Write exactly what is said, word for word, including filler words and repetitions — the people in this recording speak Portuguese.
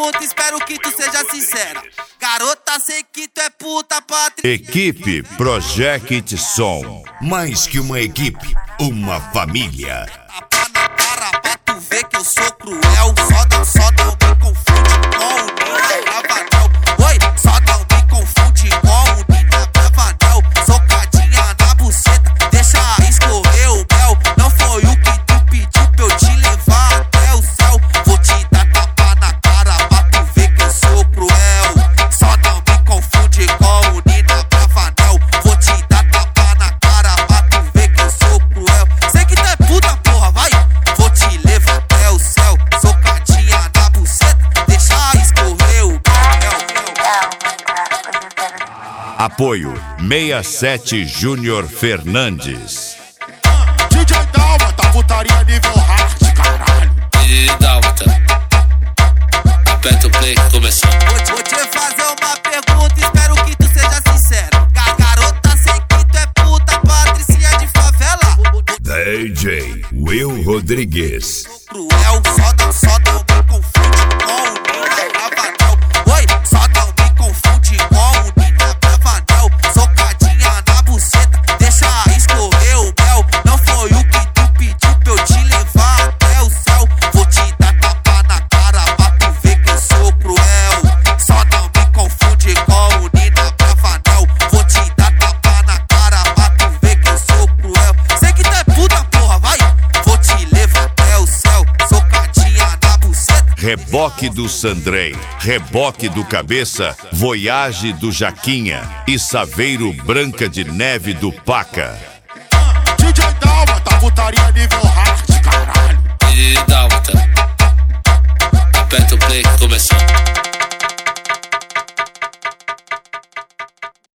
pergunta, espero que tu seja sincera. Garota, sei que tu é puta, Patrícia. Equipe Project Som. Mais que uma equipe, uma família. Tapa na cara pra tu ver que eu sou cruel. Só não, só não me confunde com o Nina Bravanel. Oi, só não me confunde com o Nina Bravanel. Socadinha na buceta, deixa escorrer o mel. Não foi o que tu pediu pra eu te levar até o céu. Vou te dar tapa na cara pra tu ver que eu sou cruel. Só não me confunde com o Nina Bravanel. Vou te dar tapa na cara pra tu ver que eu sou cruel. Sei que tu é puta, porra, vai. Vou te levar até o céu. Socadinha na buceta, deixa escorrer o mel. Apoio sessenta e sete Júnior Fernandes. D J Dálmata, putaria nível hard, caralho. D J Dálmata, aperta o play que começou. Vou, vou te fazer uma pergunta, espero que tu seja sincera. Ga- Garota, sei que tu é puta, Patricinha de favela. D J Will Rodrigues. Cruel, só não, só não me confunde com o Nina Bravanel. Oi, só não me confunde com o Nina Bravanel. Socadinha na buceta, deixa escorrer o mel. Não foi o que tu pediu pra eu te levar até o céu. Vou te dar tapa na cara pra tu ver que eu sou cruel. Só não me confunde com o Nina Bravanel. Vou te dar tapa na cara pra tu ver que eu sou cruel. Sei que tu é puta, porra, vai. Vou te levar até o céu. Socadinha na buceta. Reboque do Sandrei, Reboque do Cabeça, Voyage do Jaquinha e Saveiro Branca de Neve do Paca. D J Dálmata, putaria nível hard, caralho. D J Dálmata, aperta o play que começou.